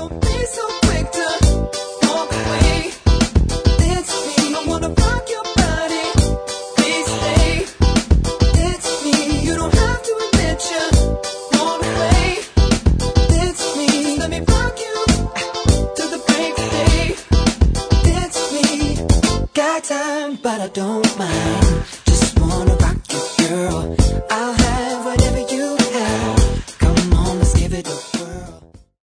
Don't be so quick to walk away. It's me. I wanna rock your body. Please stay. It's me. You don't have to admit you want away. It's me. Just let me rock you to the break of day. It's me. Got time, but I don't mind. Just wanna